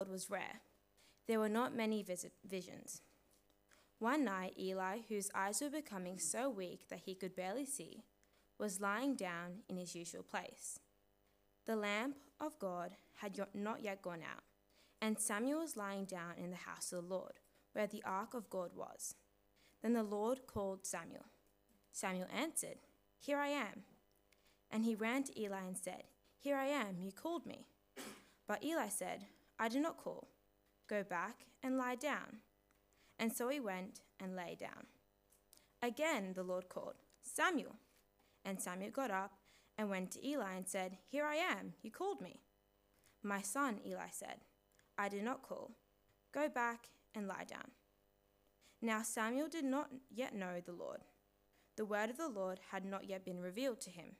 Lord was rare. There were not many visions. One night, Eli, whose eyes were becoming so weak that he could barely see, was lying down in his usual place. The lamp of God had not yet gone out, and Samuel was lying down in the house of the Lord, where the ark of God was. Then the Lord called Samuel. Samuel answered, "Here I am." And he ran to Eli and said, "Here I am, you called me." But Eli said, "I did not call. Go back and lie down." And so he went and lay down. Again the Lord called, "Samuel." And Samuel got up and went to Eli and said, "Here I am, you called me." "My son," Eli said, "I did not call. Go back and lie down." Now Samuel did not yet know the Lord. The word of the Lord had not yet been revealed to him.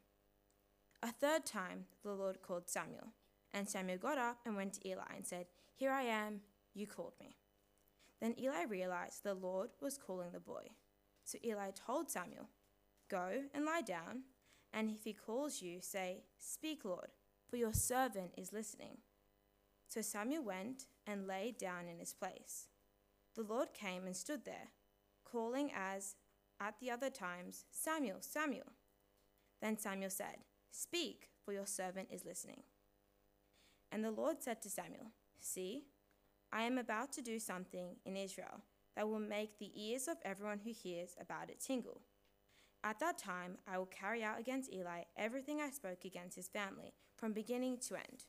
A third time the Lord called Samuel, and Samuel got up and went to Eli and said, "Here I am, you called me." Then Eli realized the Lord was calling the boy. So Eli told Samuel, "Go and lie down, and if he calls you, say, 'Speak, Lord, for your servant is listening.'" So Samuel went and lay down in his place. The Lord came and stood there, calling as at the other times, "Samuel, Samuel." Then Samuel said, "Speak, for your servant is listening." And the Lord said to Samuel, "See, I am about to do something in Israel that will make the ears of everyone who hears about it tingle. At that time, I will carry out against Eli everything I spoke against his family from beginning to end.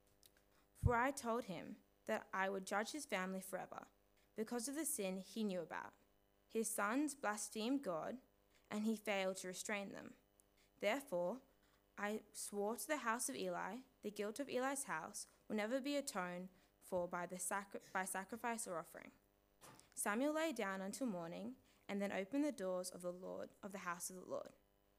For I told him that I would judge his family forever because of the sin he knew about. His sons blasphemed God, and he failed to restrain them. Therefore, I swore to the house of Eli, the guilt of Eli's house will never be atoned for by sacrifice or offering." Samuel lay down until morning, and then opened the doors of the house of the Lord.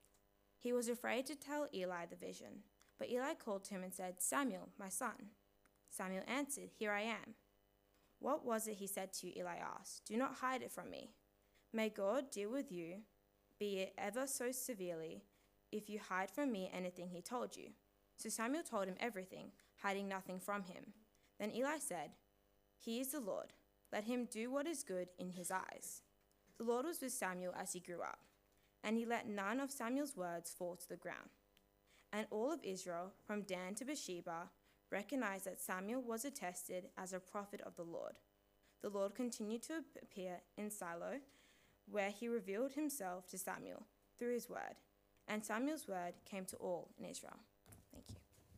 He was afraid to tell Eli the vision, but Eli called to him and said, "Samuel, my son." Samuel answered, "Here I am." "What was it he said to you?" Eli asked. "Do not hide it from me. May God deal with you, be it ever so severely, if you hide from me anything he told you." So Samuel told him everything, hiding nothing from him. Then Eli said, "He is the Lord. Let him do what is good in his eyes." The Lord was with Samuel as he grew up, and he let none of Samuel's words fall to the ground. And all of Israel, from Dan to Beersheba, recognized that Samuel was attested as a prophet of the Lord. The Lord continued to appear in Shiloh, where he revealed himself to Samuel through his word, and Samuel's word came to all in Israel. Thank you.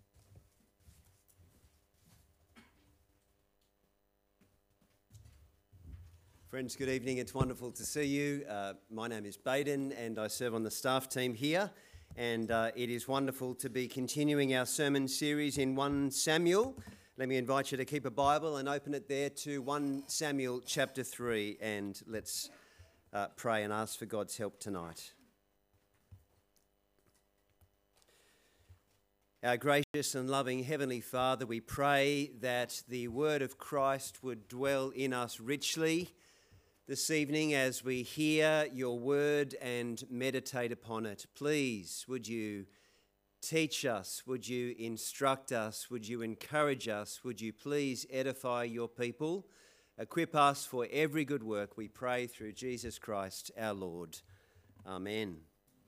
Friends, good evening. It's wonderful to see you. My name is Baden, and I serve on the staff team here. And it is wonderful to be continuing our sermon series in 1 Samuel. Let me invite you to keep a Bible and open it there to 1 Samuel chapter 3. And let's pray and ask for God's help tonight. Our gracious and loving Heavenly Father, we pray that the word of Christ would dwell in us richly this evening as we hear your word and meditate upon it. Please, would you teach us? Would you instruct us? Would you encourage us? Would you please edify your people? Equip us for every good work, we pray through Jesus Christ our Lord. Amen.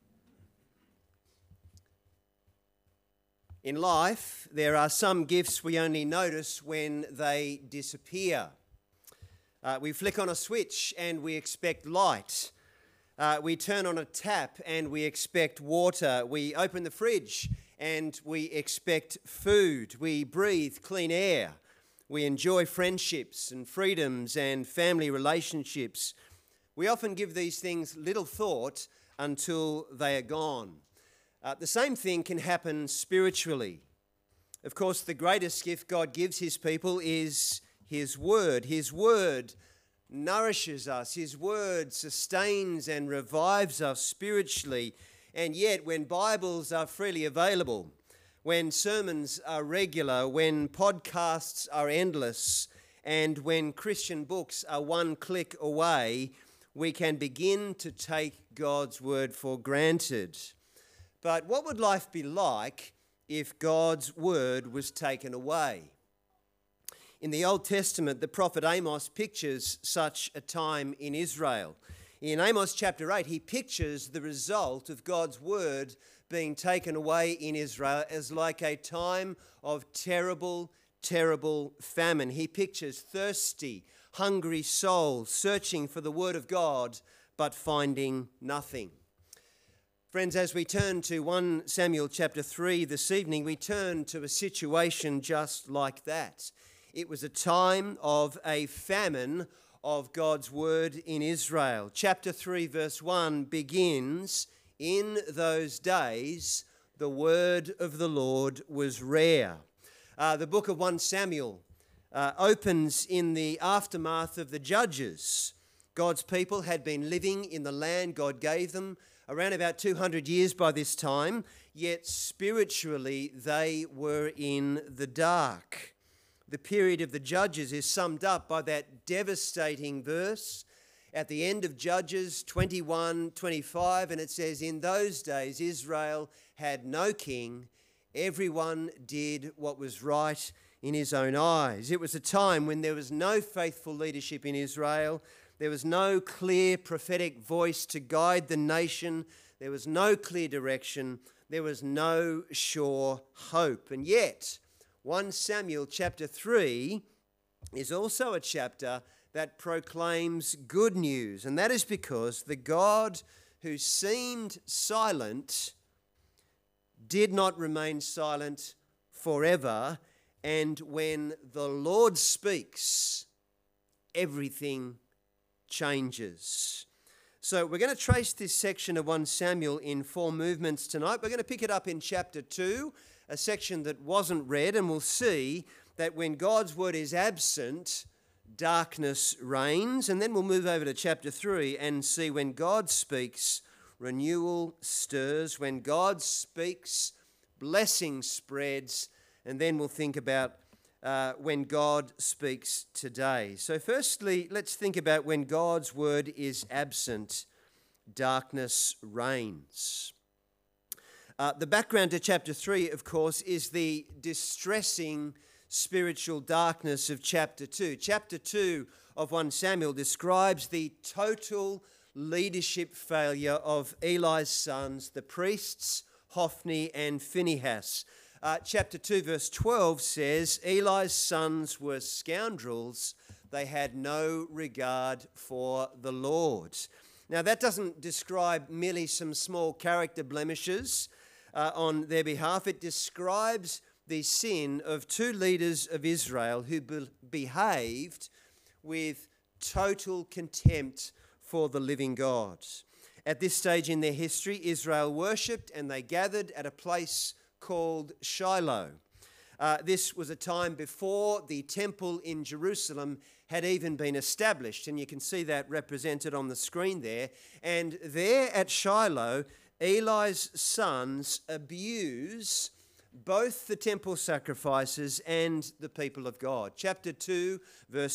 In life, there are some gifts we only notice when they disappear. We flick on a switch and we expect light. We turn on a tap and we expect water. We open the fridge and we expect food. We breathe clean air. We enjoy friendships and freedoms and family relationships. We often give these things little thought until they are gone. The same thing can happen spiritually. Of course, the greatest gift God gives his people is his word. His word nourishes us. His word sustains and revives us spiritually. And yet, when Bibles are freely available, when sermons are regular, when podcasts are endless, and when Christian books are one click away, we can begin to take God's word for granted. But what would life be like if God's word was taken away? In the Old Testament, the prophet Amos pictures such a time in Israel. In Amos chapter 8, he pictures the result of God's word being taken away in Israel as like a time of terrible, terrible famine. He pictures thirsty, hungry souls searching for the word of God but finding nothing. Friends, as we turn to 1 Samuel chapter 3 this evening, we turn to a situation just like that. It was a time of a famine of God's word in Israel. Chapter 3 verse 1 begins, "In those days the word of the Lord was rare." The book of 1 Samuel opens in the aftermath of the Judges. God's people had been living in the land God gave them around about 200 years by this time, yet spiritually they were in the dark. The period of the Judges is summed up by that devastating verse at the end of Judges 21:25, and it says, "In those days Israel had no king, everyone did what was right in his own eyes." It was a time when there was no faithful leadership in Israel. There was no clear prophetic voice to guide the nation. There was no clear direction. There was no sure hope. And yet, 1 Samuel chapter 3 is also a chapter that proclaims good news. And that is because the God who seemed silent did not remain silent forever. And when the Lord speaks, everything changes. So we're going to trace this section of 1 Samuel in 4 movements tonight. We're going to pick it up in chapter 2, a section that wasn't read, and we'll see that when God's word is absent, darkness reigns. And then we'll move over to chapter 3 and see when God speaks, renewal stirs. When God speaks, blessing spreads. And then we'll think about when God speaks today. So firstly, let's think about when God's word is absent, darkness reigns. The background to chapter 3, of course, is the distressing spiritual darkness of chapter 2. Chapter 2 of 1 Samuel describes the total leadership failure of Eli's sons, the priests, Hophni and Phinehas. Chapter 2 verse 12 says, "Eli's sons were scoundrels. They had no regard for the Lord." Now that doesn't describe merely some small character blemishes on their behalf. It describes the sin of 2 leaders of Israel who behaved with total contempt for the living God. At this stage in their history, Israel worshipped and they gathered at a place called Shiloh. This was a time before the temple in Jerusalem had even been established, and you can see that represented on the screen there. And there at Shiloh, Eli's sons abuse both the temple sacrifices and the people of God. Chapter 2, verse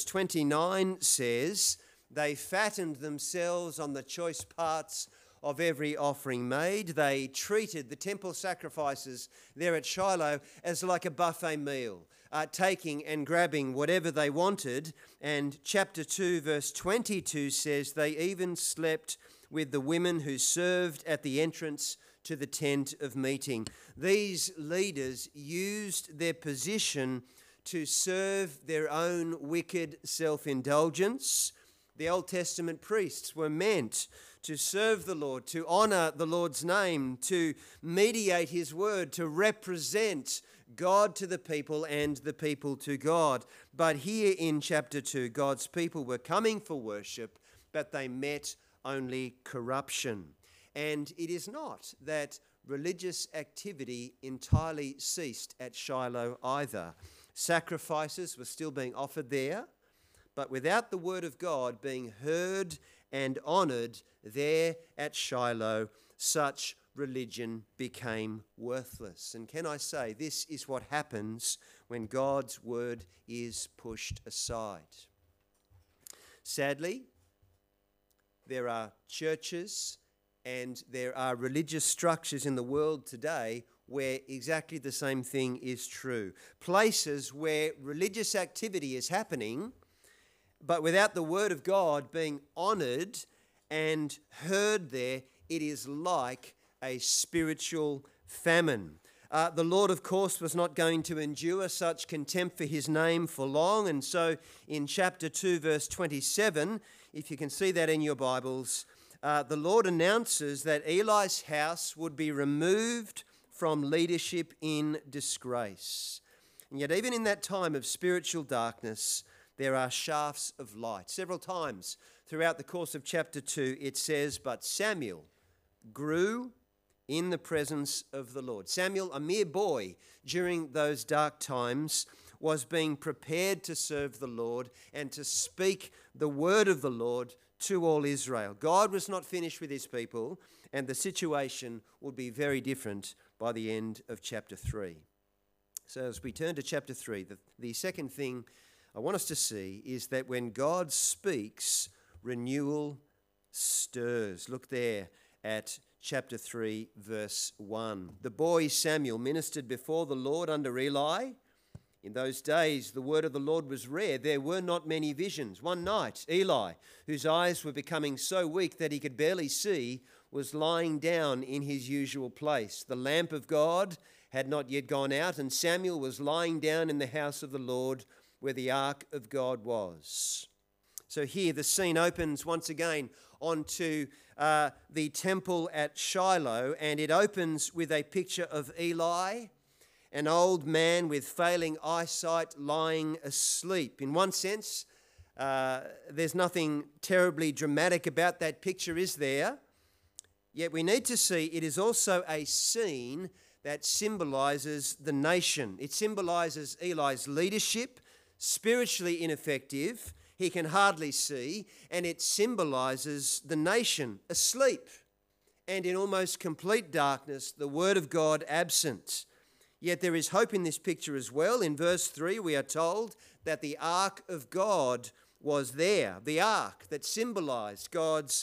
29 says, "They fattened themselves on the choice parts of every offering made." They treated the temple sacrifices there at Shiloh as like a buffet meal, taking and grabbing whatever they wanted. And chapter 2, verse 22 says they even slept with the women who served at the entrance to the tent of meeting. These leaders used their position to serve their own wicked self-indulgence. The Old Testament priests were meant to serve the Lord, to honor the Lord's name, to mediate his word, to represent God to the people and the people to God. But here in chapter 2, God's people were coming for worship, but they met only corruption. And it is not that religious activity entirely ceased at Shiloh either. Sacrifices were still being offered there, but without the word of God being heard and honored there at Shiloh, such religion became worthless. And can I say, this is what happens when God's word is pushed aside. Sadly, there are churches and there are religious structures in the world today where exactly the same thing is true. Places where religious activity is happening, but without the word of God being honoured and heard there, it is like a spiritual famine. The Lord, of course, was not going to endure such contempt for his name for long. And so in chapter 2, verse 27, if you can see that in your Bibles, the Lord announces that Eli's house would be removed from leadership in disgrace. And yet even in that time of spiritual darkness, there are shafts of light. Several times throughout the course of chapter 2, it says, "But Samuel grew in the presence of the Lord." Samuel, a mere boy during those dark times, was being prepared to serve the Lord and to speak the word of the Lord to all Israel. God was not finished with his people, and the situation would be very different by the end of chapter 3. So as we turn to chapter 3, the second thing I want us to see is that when God speaks, renewal stirs. Look there at chapter 3, verse 1. "The boy Samuel ministered before the Lord under Eli. In those days, the word of the Lord was rare. There were not many visions. One night, Eli, whose eyes were becoming so weak that he could barely see, was lying down in his usual place. The lamp of God had not yet gone out, and Samuel was lying down in the house of the Lord where the ark of God was." So here the scene opens once again onto the temple at Shiloh, and it opens with a picture of Eli, an old man with failing eyesight lying asleep. In one sense, there's nothing terribly dramatic about that picture, is there? Yet we need to see it is also a scene that symbolizes the nation. It symbolizes Eli's leadership, spiritually ineffective, he can hardly see, and it symbolizes the nation asleep and in almost complete darkness, the word of God absent. Yet there is hope in this picture as well. In verse 3, we are told that the ark of God was there, the ark that symbolized God's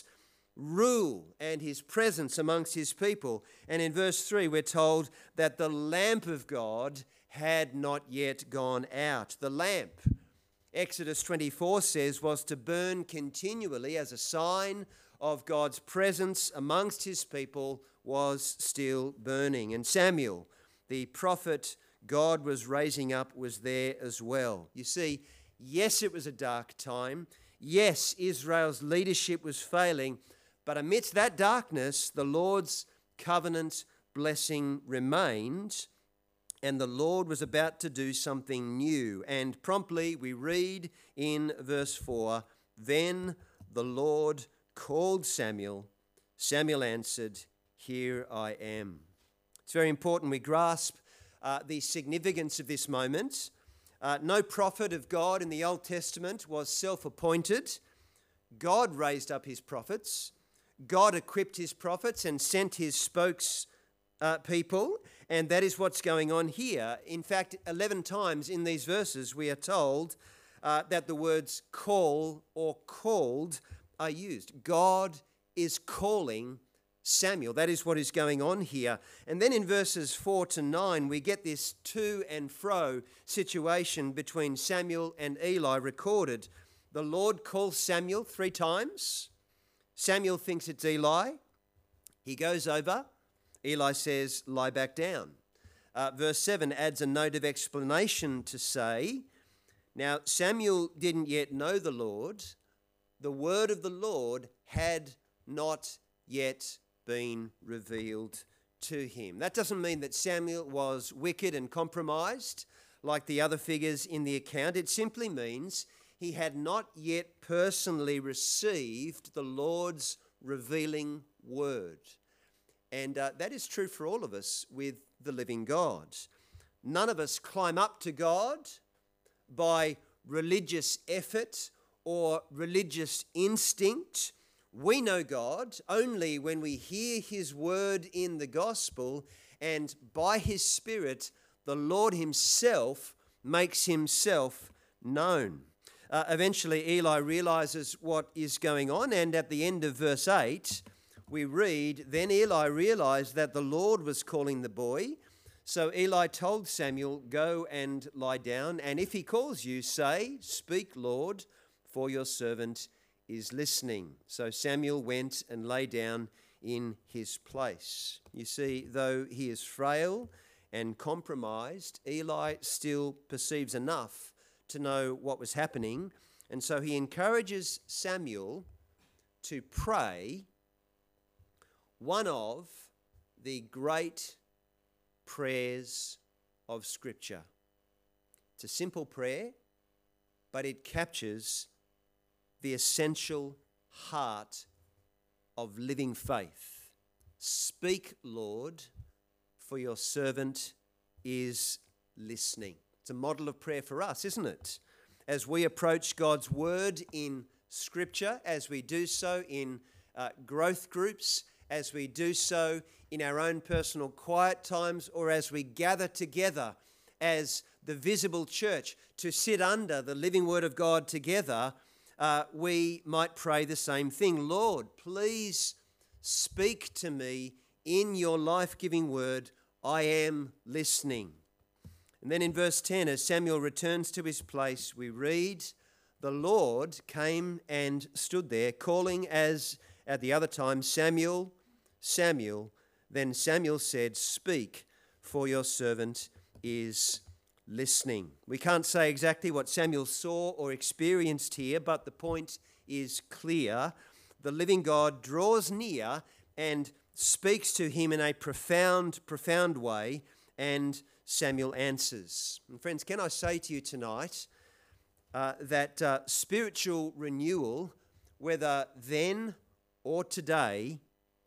rule and his presence amongst his people. And in verse 3, we're told that the lamp of God had not yet gone out. The lamp, Exodus 24 says, was to burn continually as a sign of God's presence amongst his people was still burning. And Samuel, the prophet God was raising up, was there as well. You see, yes, it was a dark time. Yes, Israel's leadership was failing. But amidst that darkness, the Lord's covenant blessing remained, and the Lord was about to do something new. And promptly we read in verse 4, "Then the Lord called Samuel. Samuel answered, 'Here I am.'" It's very important we grasp the significance of this moment. No prophet of God in the Old Testament was self-appointed. God raised up his prophets. God equipped his prophets and sent his spokespeople, and that is what's going on here. In fact, 11 times in these verses we are told that the words call or called are used. God is calling Samuel. That is what is going on here. And then in verses 4 to 9, we get this to and fro situation between Samuel and Eli recorded. The Lord calls Samuel 3 times. Samuel thinks it's Eli. He goes over. Eli says, "Lie back down." Verse 7 adds a note of explanation to say, now Samuel didn't yet know the Lord. The word of the Lord had not yet been revealed to him. That doesn't mean that Samuel was wicked and compromised like the other figures in the account. It simply means he had not yet personally received the Lord's revealing word. And that is true for all of us with the living God. None of us climb up to God by religious effort or religious instinct. We know God only when we hear his word in the gospel, and by his Spirit, the Lord himself makes himself known. Eventually, Eli realizes what is going on, and at the end of verse 8, we read, "Then Eli realized that the Lord was calling the boy. So Eli told Samuel, "Go and lie down, and if he calls you, say, 'Speak, Lord, for your servant is listening.'" So Samuel went and lay down in his place. You see, though he is frail and compromised, Eli still perceives enough to know what was happening, and so he encourages Samuel to pray one of the great prayers of Scripture. It's a simple prayer, but it captures the essential heart of living faith. "Speak, Lord, for your servant is listening." It's a model of prayer for us, isn't it? As we approach God's word in Scripture, as we do so in growth groups, as we do so in our own personal quiet times, or as we gather together as the visible church to sit under the living word of God together, we might pray the same thing. "Lord, please speak to me in your life-giving word. I am listening." And then in verse 10, as Samuel returns to his place, we read, "The Lord came and stood there, calling as at the other time, 'Samuel, Samuel.' Then Samuel said, 'Speak, for your servant is listening.'" We can't say exactly what Samuel saw or experienced here, but the point is clear. The living God draws near and speaks to him in a profound way, and Samuel answers. And friends, can I say to you tonight that spiritual renewal, whether then or today,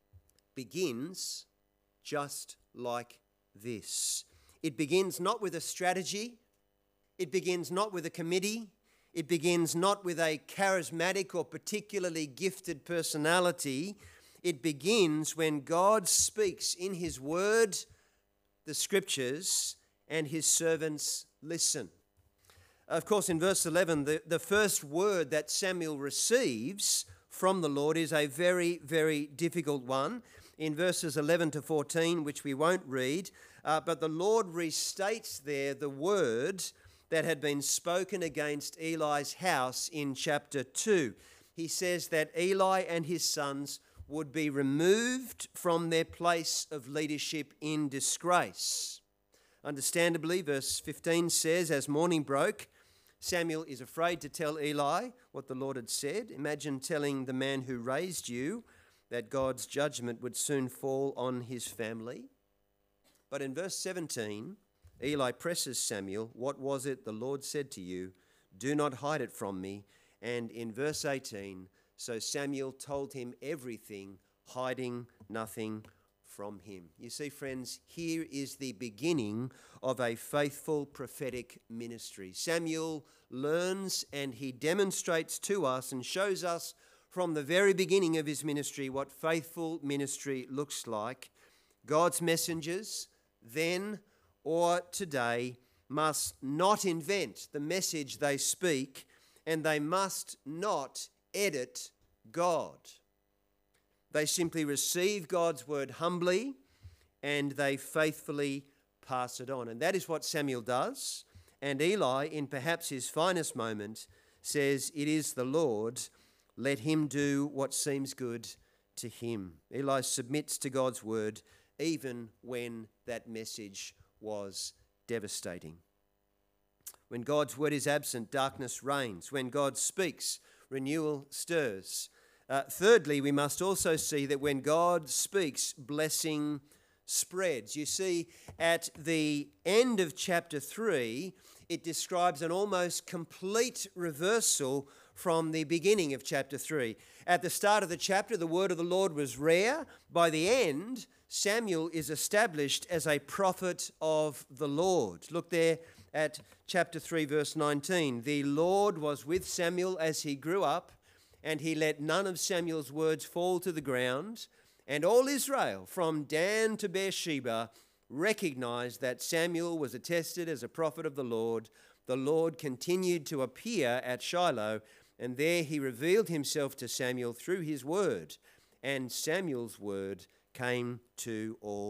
begins just like this. It begins not with a strategy. It begins not with a committee. It begins not with a charismatic or particularly gifted personality. It begins when God speaks in his word, the Scriptures, and his servants listen. Of course, in verse 11, the first word that Samuel receives from the Lord is a very, very difficult one. In verses 11 to 14, which we won't read, but the Lord restates there the word that had been spoken against Eli's house in chapter 2. He says that Eli and his sons would be removed from their place of leadership in disgrace. Understandably, verse 15 says, "As morning broke, Samuel is afraid to tell Eli what the Lord had said." Imagine telling the man who raised you that God's judgment would soon fall on his family. But in verse 17, Eli presses Samuel, "What was it the Lord said to you? Do not hide it from me." And in verse 18, so Samuel told him everything, hiding nothing from him. You see, friends, here is the beginning of a faithful prophetic ministry. Samuel learns and he demonstrates to us and shows us from the very beginning of his ministry what faithful ministry looks like. God's messengers, then or today, must not invent the message they speak, and they must not edit God. They simply receive God's word humbly and they faithfully pass it on. And that is what Samuel does. And Eli, in perhaps his finest moment, says, "It is the Lord, let him do what seems good to him." Eli submits to God's word even when that message was devastating. When God's word is absent, darkness reigns. When God speaks, renewal stirs. Thirdly, we must also see that when God speaks, blessing spreads. You see, at the end of chapter 3, it describes an almost complete reversal from the beginning of chapter 3. At the start of the chapter, the word of the Lord was rare. By the end, Samuel is established as a prophet of the Lord. Look there at chapter 3, verse 19. "The Lord was with Samuel as he grew up, and he let none of Samuel's words fall to the ground. And all Israel, from Dan to Beersheba, recognized that Samuel was attested as a prophet of the Lord. The Lord continued to appear at Shiloh, and there he revealed himself to Samuel through his word. And Samuel's word came to all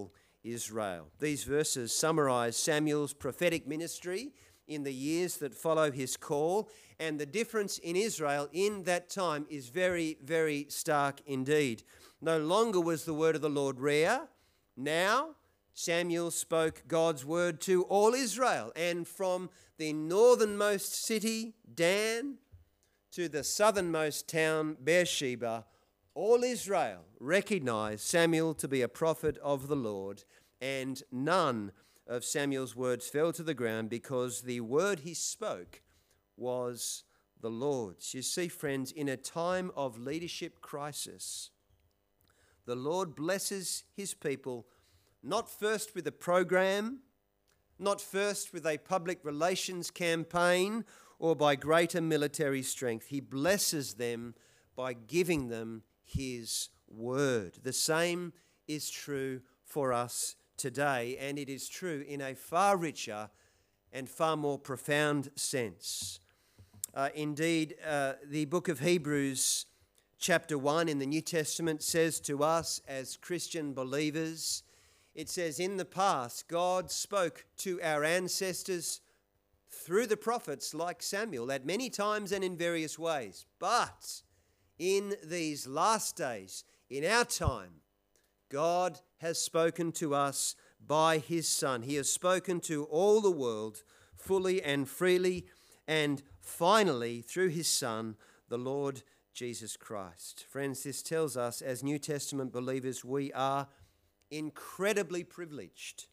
Israel. These verses summarize Samuel's prophetic ministry in the years that follow his call, and the difference in Israel in that time is very, very stark indeed. No longer was the word of the Lord rare. Now Samuel spoke God's word to all Israel, and from the northernmost city, Dan, to the southernmost town, Beersheba, all Israel recognized Samuel to be a prophet of the Lord, and none of Samuel's words fell to the ground because the word he spoke was the Lord's. You see, friends, in a time of leadership crisis, the Lord blesses his people not first with a program, not first with a public relations campaign or by greater military strength. He blesses them by giving them his word. The same is true for us today, and it is true in a far richer and far more profound sense. Indeed, the book of Hebrews, chapter 1 in the New Testament, says to us as Christian believers, it says, in the past, God spoke to our ancestors through the prophets like Samuel at many times and in various ways. But in these last days, in our time, God has spoken to us by his Son. He has spoken to all the world fully and freely, and finally through his Son, the Lord Jesus Christ. Friends, this tells us as New Testament believers we are incredibly privileged.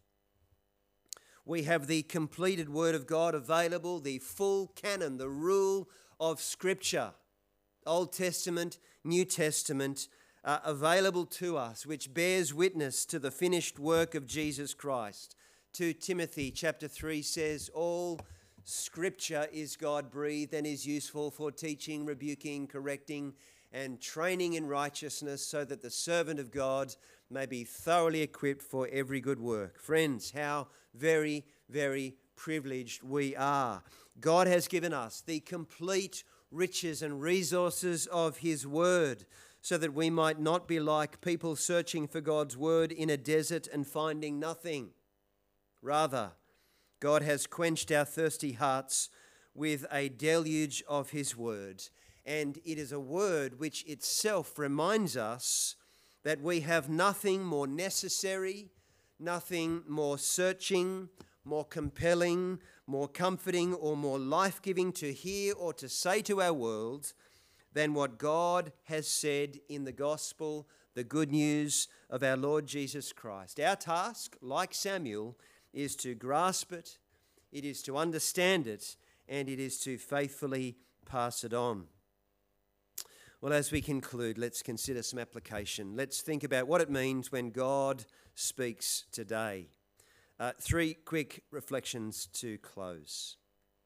We have the completed Word of God available, the full canon, the rule of Scripture, Old Testament, New Testament, available to us, which bears witness to the finished work of Jesus Christ. 2 Timothy chapter 3 says, all Scripture is God-breathed and is useful for teaching, rebuking, correcting, and training in righteousness, so that the servant of God may be thoroughly equipped for every good work. Friends, how very, very privileged we are. God has given us the complete riches and resources of his word, so that we might not be like people searching for God's word in a desert and finding nothing. Rather, God has quenched our thirsty hearts with a deluge of his word. And it is a word which itself reminds us that we have nothing more necessary, nothing more searching, more compelling, more comforting, or more life-giving to hear or to say to our world than what God has said in the gospel, the good news of our Lord Jesus Christ. Our task, like Samuel, is to grasp it, it is to understand it, and it is to faithfully pass it on. Well, as we conclude, let's consider some application. Let's think about what it means when God speaks today. 3 quick reflections to close.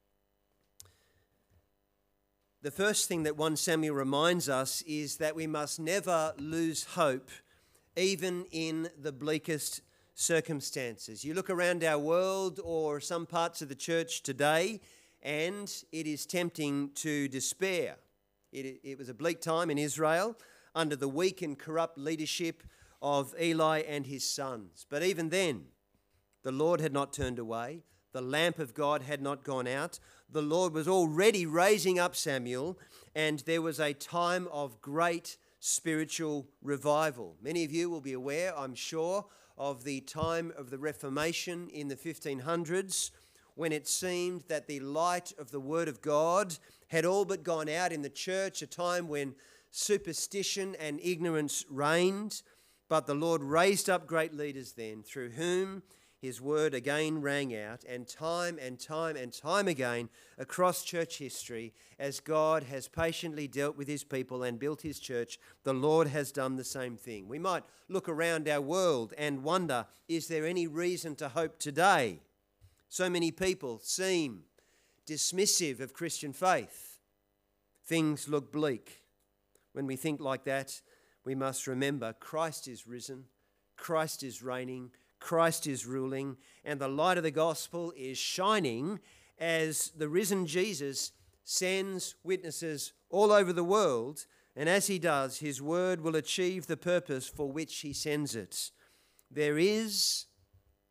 The first thing that 1 Samuel reminds us is that we must never lose hope, even in the bleakest circumstances. You look around our world or some parts of the church today, and it is tempting to despair. It was a bleak time in Israel under the weak and corrupt leadership of Eli and his sons. But even then, the Lord had not turned away. The lamp of God had not gone out. The Lord was already raising up Samuel, and there was a time of great spiritual revival. Many of you will be aware, I'm sure, of the time of the Reformation in the 1500s, when it seemed that the light of the Word of God had all but gone out in the church, a time when superstition and ignorance reigned. But the Lord raised up great leaders then, through whom his word again rang out, and time again across church history, as God has patiently dealt with his people and built his church, the Lord has done the same thing. We might look around our world and wonder, is there any reason to hope today? So many people seem dismissive of Christian faith. Things look bleak. When we think like that, we must remember Christ is risen, Christ is reigning, Christ is ruling, and the light of the gospel is shining as the risen Jesus sends witnesses all over the world, and as he does, his word will achieve the purpose for which he sends it. There is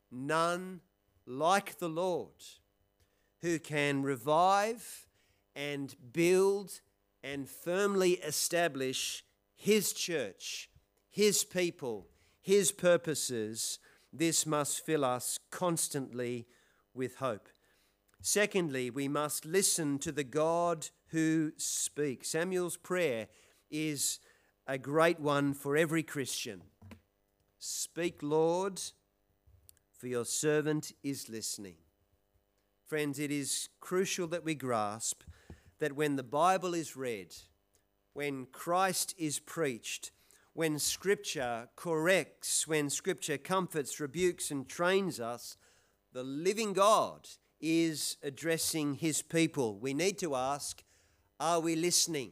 none like the Lord, who can revive and build and firmly establish his church, his people, his purposes. This must fill us constantly with hope. Secondly, we must listen to the God who speaks. Samuel's prayer is a great one for every Christian. Speak, Lord, for your servant is listening. Friends, it is crucial that we grasp that when the Bible is read, when Christ is preached, when Scripture corrects, when Scripture comforts, rebukes, and trains us, the living God is addressing his people. We need to ask, are we listening?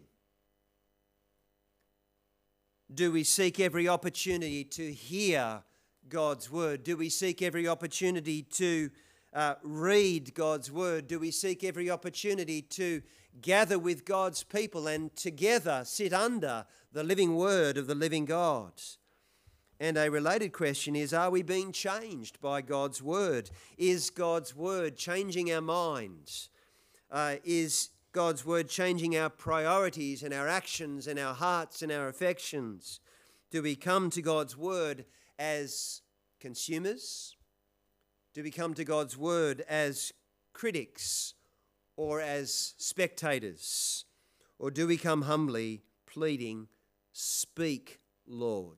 Do we seek every opportunity to hear God's word? Do we seek every opportunity to read God's word? Do we seek every opportunity to gather with God's people and together sit under the living word of the living God? And a related question is, are we being changed by God's word? Is God's word changing our minds? Is God's word changing our priorities and our actions and our hearts and our affections? Do we come to God's word as consumers? Do we come to God's word as critics or as spectators? Or do we come humbly pleading, speak, Lord?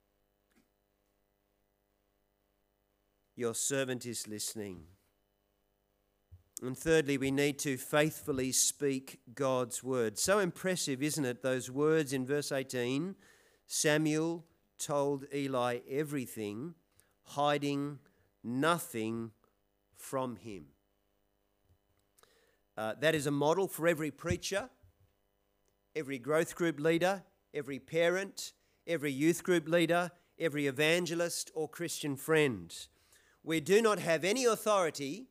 Your servant is listening. And thirdly, we need to faithfully speak God's word. So impressive, isn't it? Those words in verse 18, Samuel told Eli everything, hiding nothing from him. That is a model for every preacher, every growth group leader, every parent, every youth group leader, every evangelist or Christian friend. We do not have any authority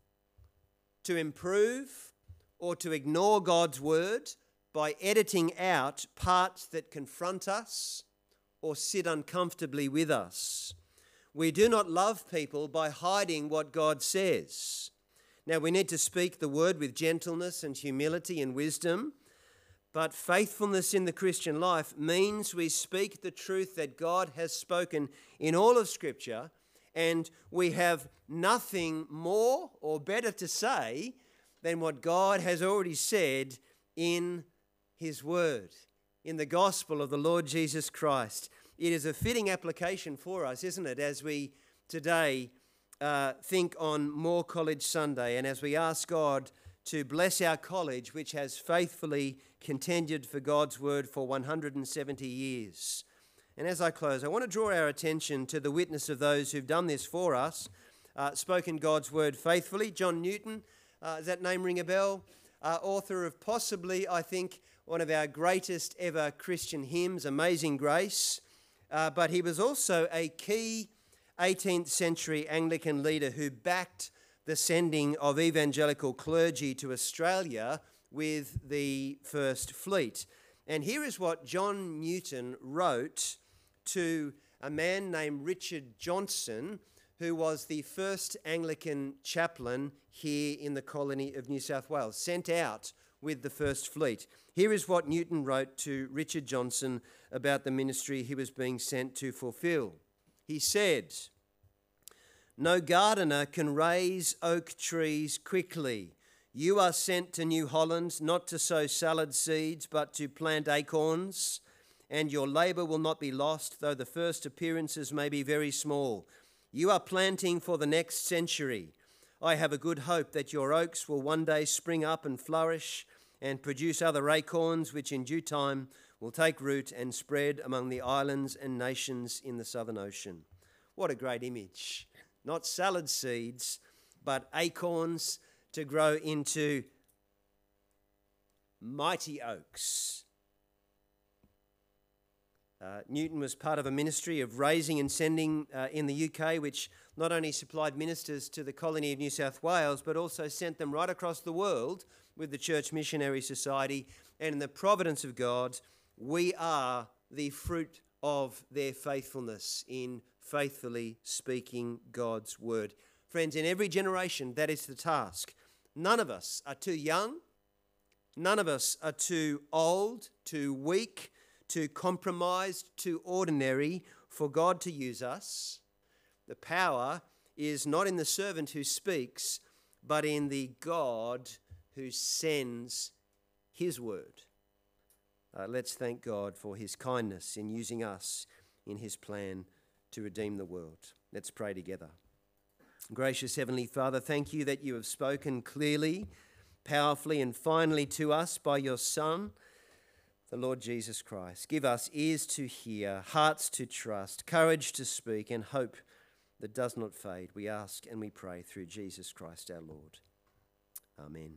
to improve or to ignore God's word by editing out parts that confront us or sit uncomfortably with us. We do not love people by hiding what God says. Now, we need to speak the word with gentleness and humility and wisdom, but faithfulness in the Christian life means we speak the truth that God has spoken in all of Scripture, and we have nothing more or better to say than what God has already said in his word, in the gospel of the Lord Jesus Christ. It is a fitting application for us, isn't it, as we today think on Moore College Sunday, and as we ask God to bless our college, which has faithfully contended for God's word for 170 years. And as I close, I want to draw our attention to the witness of those who've done this for us, spoken God's word faithfully. John Newton, does that name ring a bell? Author of possibly, I think, one of our greatest ever Christian hymns, Amazing Grace. But he was also a key 18th century Anglican leader who backed the sending of evangelical clergy to Australia with the First Fleet. And here is what John Newton wrote to a man named Richard Johnson, who was the first Anglican chaplain here in the colony of New South Wales, sent out with the First Fleet. Here is what Newton wrote to Richard Johnson about the ministry he was being sent to fulfill. He said, "No gardener can raise oak trees quickly. You are sent to New Holland not to sow salad seeds, but to plant acorns, and your labour will not be lost, though the first appearances may be very small. You are planting for the next century. I have a good hope that your oaks will one day spring up and flourish and produce other acorns, which in due time will take root and spread among the islands and nations in the Southern Ocean." What a great image. Not salad seeds, but acorns to grow into mighty oaks. Newton was part of a ministry of raising and sending in the UK, which not only supplied ministers to the colony of New South Wales, but also sent them right across the world with the Church Missionary Society. And in the providence of God, we are the fruit of their faithfulness in faithfully speaking God's word. Friends, in every generation, that is the task. None of us are too young. None of us are too old, too weak, too compromised, too ordinary for God to use us. The power is not in the servant who speaks, but in the God who sends his word. Let's thank God for his kindness in using us in his plan to redeem the world. Let's pray together. Gracious Heavenly Father, thank you that you have spoken clearly, powerfully and finally to us by your Son, the Lord Jesus Christ. Give us ears to hear, hearts to trust, courage to speak, and hope that does not fade. We ask and we pray through Jesus Christ our Lord. Amen.